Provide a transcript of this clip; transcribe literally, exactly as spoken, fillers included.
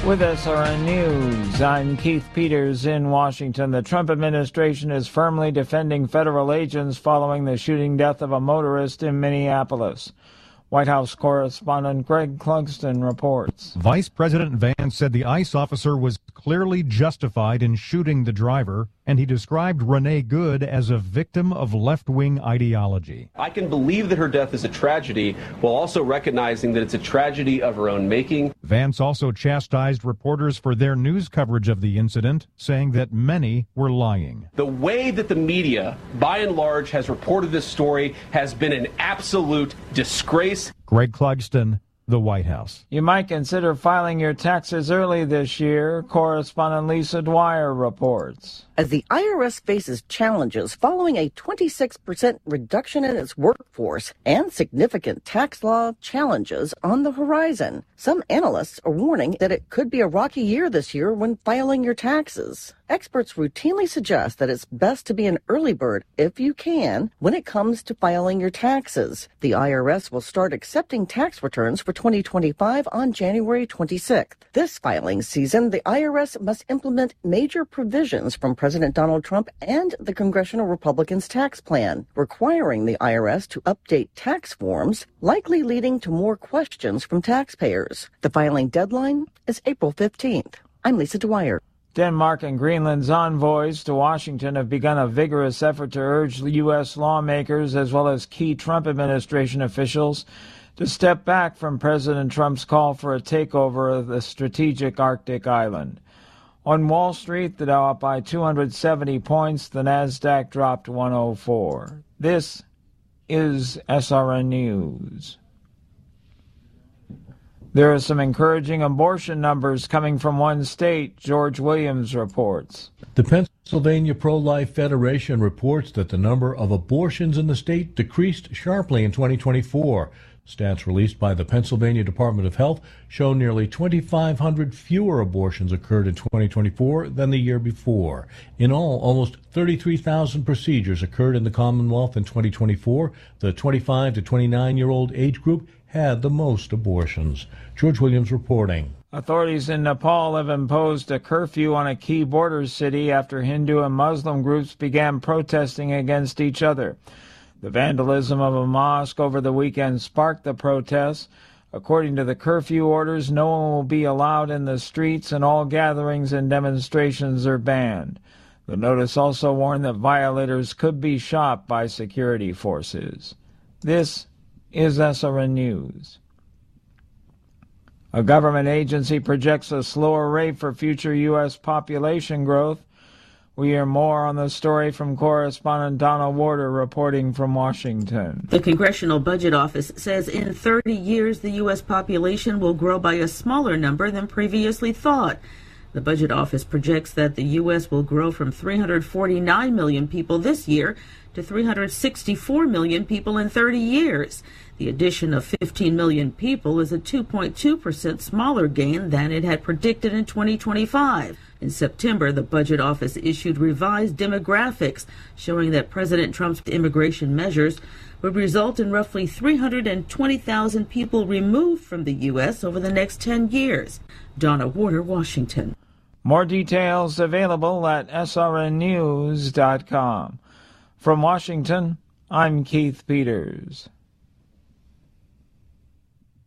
With S R N News, I'm Keith Peters in Washington. The Trump administration is firmly defending federal agents following the shooting death of a motorist in Minneapolis. White House correspondent Greg Clugston reports. Vice President Vance said the ICE officer was clearly justified in shooting the driver, and he described Renee Good as a victim of left-wing ideology. I can believe that her death is a tragedy, while also recognizing that it's a tragedy of her own making. Vance also chastised reporters for their news coverage of the incident, saying that many were lying. The way that the media, by and large, has reported this story has been an absolute disgrace. Greg Clugston, the White House. You might consider filing your taxes early this year, correspondent Lisa Dwyer reports. As the I R S faces challenges following a twenty-six percent reduction in its workforce and significant tax law challenges on the horizon, some analysts are warning that it could be a rocky year this year when filing your taxes. Experts routinely suggest that it's best to be an early bird, if you can, when it comes to filing your taxes. The I R S will start accepting tax returns for twenty twenty-five on January twenty-sixth. This filing season, the I R S must implement major provisions from President Donald Trump and the Congressional Republicans' tax plan, requiring the I R S to update tax forms, likely leading to more questions from taxpayers. The filing deadline is April fifteenth. I'm Lisa Dwyer. Denmark and Greenland's envoys to Washington have begun a vigorous effort to urge U S lawmakers as well as key Trump administration officials to step back from President Trump's call for a takeover of the strategic Arctic island. On Wall Street, the Dow up by two hundred seventy points, the Nasdaq dropped one oh four. This is S R N News. There are some encouraging abortion numbers coming from one state, George Williams reports. The Pennsylvania Pro-Life Federation reports that the number of abortions in the state decreased sharply in twenty twenty-four. Stats released by the Pennsylvania Department of Health show nearly twenty-five hundred fewer abortions occurred in twenty twenty-four than the year before. In all, almost thirty-three thousand procedures occurred in the Commonwealth in twenty twenty-four. The twenty-five to twenty-nine-year-old age group had the most abortions. George Williams reporting. Authorities in Nepal have imposed a curfew on a key border city after Hindu and Muslim groups began protesting against each other. The vandalism of a mosque over the weekend sparked the protests. According to the curfew orders, no one will be allowed in the streets and all gatherings and demonstrations are banned. The notice also warned that violators could be shot by security forces. This is S R N News. A government agency projects a slower rate for future U S population growth. We hear more on the story from correspondent Donna Warder reporting from Washington. The Congressional Budget Office says in thirty years the U S population will grow by a smaller number than previously thought. The Budget Office projects that the U S will grow from three hundred forty-nine million people this year to three hundred sixty-four million people in thirty years. The addition of fifteen million people is a two point two percent smaller gain than it had predicted in twenty twenty-five. In September, the Budget Office issued revised demographics showing that President Trump's immigration measures would result in roughly three hundred twenty thousand people removed from the U S over the next ten years. Donna Warder, Washington. More details available at S R N news dot com. From Washington, I'm Keith Peters.